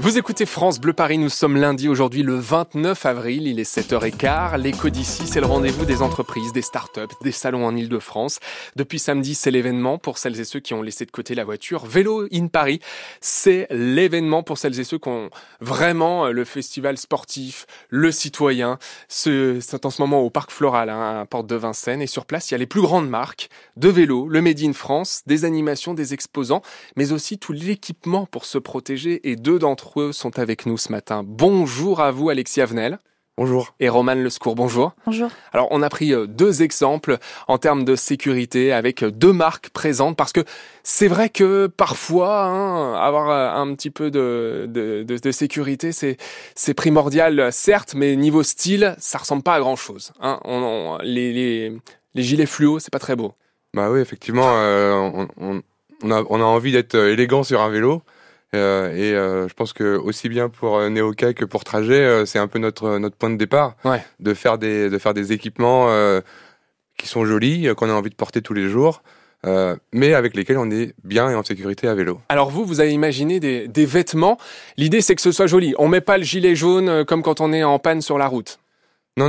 Vous écoutez France Bleu Paris, nous sommes lundi, aujourd'hui le 29 avril, il est 7h15. L'écho d'ici, c'est le rendez-vous des entreprises, des startups, des salons en Ile-de-France. Depuis samedi, c'est l'événement pour celles et ceux qui ont laissé de côté la voiture. Vélo in Paris, c'est l'événement pour celles et ceux qui ont vraiment le festival sportif, le citoyen. C'est en ce moment au Parc Floral, à Porte de Vincennes. Et sur place, il y a les plus grandes marques de vélo, le Made in France, des animations, des exposants, mais aussi tout l'équipement pour se protéger. Et deux d'entre eux sont avec nous ce matin. Bonjour à vous, Alexis Avenel. Bonjour. Et Roman Lescour, bonjour. Bonjour. Alors, on a pris deux exemples en termes de sécurité avec deux marques présentes parce que c'est vrai que parfois, avoir un petit peu de sécurité, c'est primordial, certes, mais niveau style, ça ressemble pas à grand chose. Les gilets fluo, c'est pas très beau. Bah oui, effectivement, on a envie d'être élégant sur un vélo. Je pense que aussi bien pour Neoka que pour Trajet, c'est un peu notre point de départ, ouais. de faire des équipements qui sont jolis, qu'on a envie de porter tous les jours, mais avec lesquels on est bien et en sécurité à vélo. Alors vous avez imaginé des vêtements. L'idée, c'est que ce soit joli. On met pas le gilet jaune comme quand on est en panne sur la route. Non,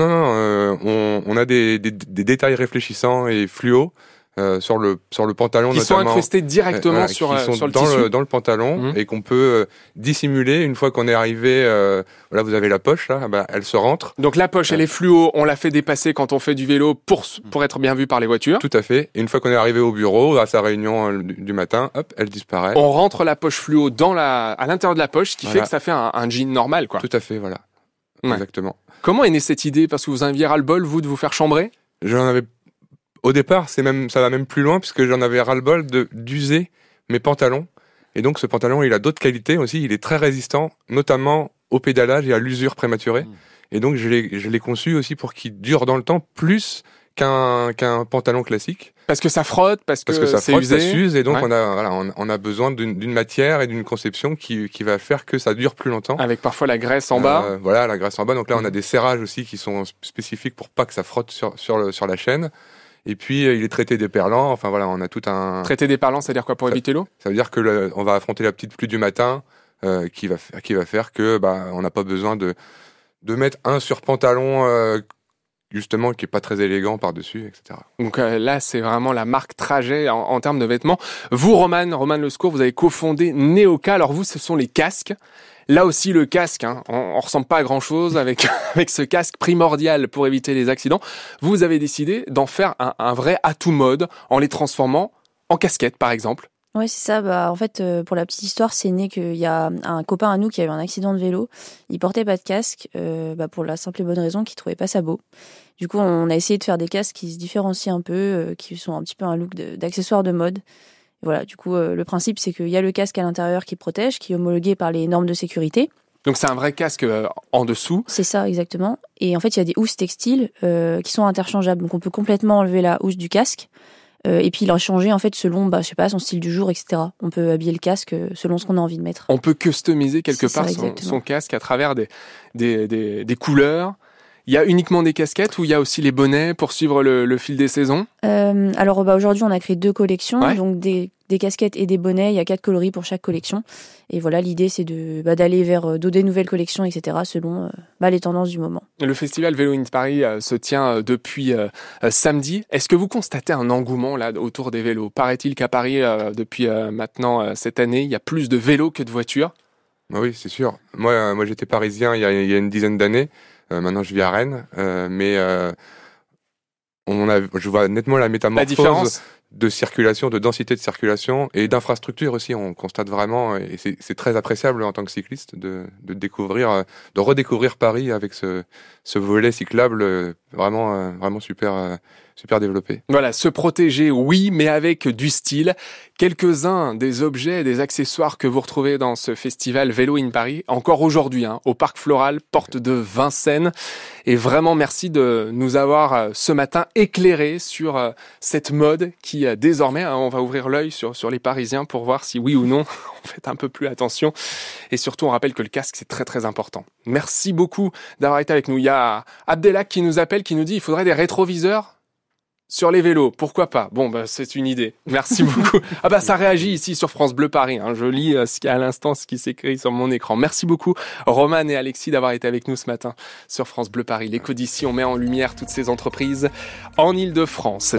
on a des détails réfléchissants et fluo. Sur le pantalon qui notamment, sont incrustés directement sur le tissu dans le pantalon et qu'on peut dissimuler une fois qu'on est arrivé. Là, vous avez la poche là, elle se rentre. Donc la poche, elle est fluo. On la fait dépasser quand on fait du vélo pour être bien vu par les voitures. Tout à fait. Et une fois qu'on est arrivé au bureau à sa réunion du matin, hop, elle disparaît. On rentre la poche fluo à l'intérieur de la poche, ce qui fait que ça fait un jean normal, quoi. Tout à fait, voilà. Ouais. Exactement. Comment est née cette idée ? Parce que vous aviez ras-le-bol, vous, de vous faire chambrer ? J'en avais. Au départ, ça va même plus loin, puisque j'en avais ras-le-bol d'user mes pantalons. Et donc, ce pantalon, il a d'autres qualités aussi. Il est très résistant, notamment au pédalage et à l'usure prématurée. Et donc, je l'ai conçu aussi pour qu'il dure dans le temps plus qu'un pantalon classique. Parce que ça frotte, parce que ça c'est frotte, usé. Ça s'use, et donc on a besoin d'une matière et d'une conception qui va faire que ça dure plus longtemps. Avec parfois la graisse en bas. Voilà, la graisse en bas. Donc là, on a des serrages aussi qui sont spécifiques pour pas que ça frotte sur la chaîne. Et puis, il est traité déperlant. Enfin, voilà, on a tout un... Traité déperlant, c'est-à-dire quoi, pour éviter l'eau ? Ça veut dire que on va affronter la petite pluie du matin, qui va faire que, on n'a pas besoin de mettre un surpantalon, justement, qui est pas très élégant par-dessus, etc. Donc là, c'est vraiment la marque Trajet en termes de vêtements. Vous, Roman Lescour, vous avez cofondé Neoka. Alors vous, ce sont les casques. Là aussi, le casque, on ressemble pas à grand-chose avec ce casque primordial pour éviter les accidents. Vous avez décidé d'en faire un vrai atout mode en les transformant en casquette, par exemple. Ouais, c'est ça. En fait, pour la petite histoire, c'est né qu'il y a un copain à nous qui avait un accident de vélo. Il portait pas de casque, pour la simple et bonne raison qu'il trouvait pas ça beau. Du coup, on a essayé de faire des casques qui se différencient un peu, qui sont un petit peu un look d'accessoires de mode. Voilà, du coup, le principe, c'est qu'il y a le casque à l'intérieur qui protège, qui est homologué par les normes de sécurité. Donc c'est un vrai casque en dessous. C'est ça, exactement. Et en fait, il y a des housses textiles qui sont interchangeables. Donc on peut complètement enlever la housse du casque et puis la changer en fait selon, son style du jour, etc. On peut habiller le casque selon ce qu'on a envie de mettre. On peut customiser quelque part son casque à travers des couleurs. Il y a uniquement des casquettes ou il y a aussi les bonnets pour suivre le fil des saisons ? Alors aujourd'hui, on a créé 2 collections, ouais. Donc des casquettes et des bonnets. Il y a 4 coloris pour chaque collection. Et voilà, l'idée, c'est d'aller vers des nouvelles collections, etc., selon les tendances du moment. Le festival Vélo in Paris se tient depuis samedi. Est-ce que vous constatez un engouement là autour des vélos ? Paraît-il qu'à Paris, depuis maintenant cette année, il y a plus de vélos que de voitures ? Oui, c'est sûr. Moi j'étais parisien il y a une dizaine d'années. Maintenant, je vis à Rennes, mais je vois nettement la métamorphose de circulation, de densité de circulation et d'infrastructure aussi. On constate vraiment, et c'est très appréciable en tant que cycliste de redécouvrir Paris avec ce volet cyclable vraiment super développé. Voilà, se protéger, oui, mais avec du style. Quelques-uns des objets, des accessoires que vous retrouvez dans ce festival Vélo in Paris, encore aujourd'hui, au Parc Floral, porte de Vincennes. Et vraiment, merci de nous avoir ce matin éclairé sur cette mode qui désormais, on va ouvrir l'œil sur les Parisiens pour voir si oui ou non, on fait un peu plus attention. Et surtout, on rappelle que le casque, c'est très très important. Merci beaucoup d'avoir été avec nous. Il y a Abdelak qui nous appelle, qui nous dit il faudrait des rétroviseurs Sur les vélos, pourquoi pas? Bon, c'est une idée. Merci beaucoup. Ça réagit ici sur France Bleu Paris. Je lis à l'instant ce qui s'écrit sur mon écran. Merci beaucoup, Romane et Alexis, d'avoir été avec nous ce matin sur France Bleu Paris. L'Éco d'ici, on met en lumière toutes ces entreprises en Île-de-France.